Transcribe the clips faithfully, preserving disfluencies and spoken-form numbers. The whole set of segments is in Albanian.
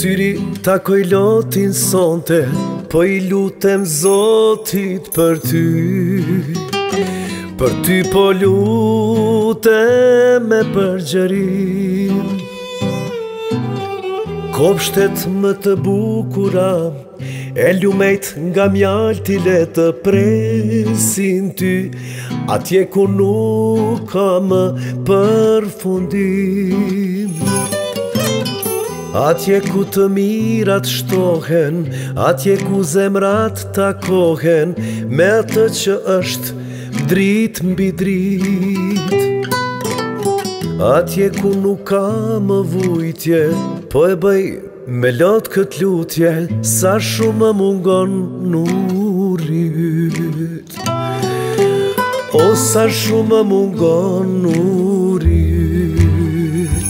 syri takoj lotin sonte, po i lutem Zotit për ty. Për ty po lutem me përgjërim. Kopshtet më të bukura e lumejt nga mjalti le të presin ty, atje ku nuk ka më përfundim. Atje ku të mirat shtohen, atje ku zemrat takohen, me atë që është drit mbi drit. Atje ku nuk ka më vujtje, po e bëj me lot këtë lutje, sa shumë më mungon nuri yt. O sa shumë më mungon nuri yt.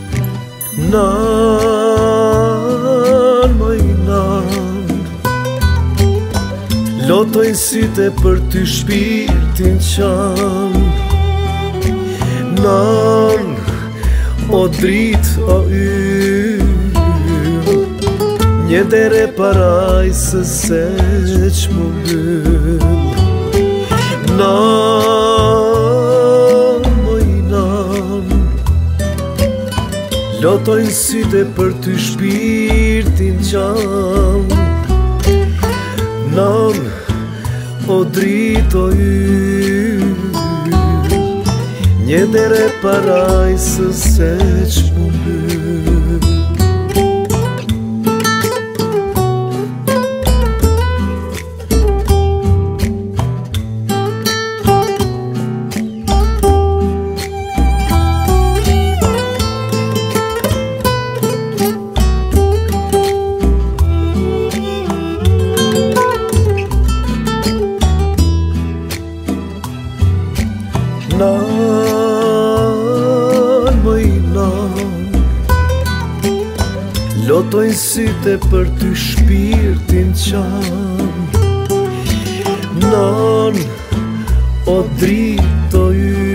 Nan, moj nan, lotojnë syte për ty shpirtin qan. Nan, o drit, o yll, një dere parajsës se që më mbyll. Nan, moj nan, lotojnë syte për ty shpirtin qan. Nan, o drit, o yll, një dere parajsës se që më mbyll. Nan, moj nan, lotojnë syte për ty shpirtin qan. Nan, o drit, o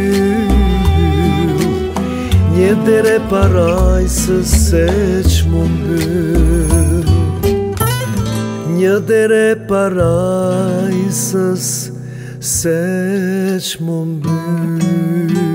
yll, një dere parajsës se që më mbyll. Një dere parajsës se që më mbyll.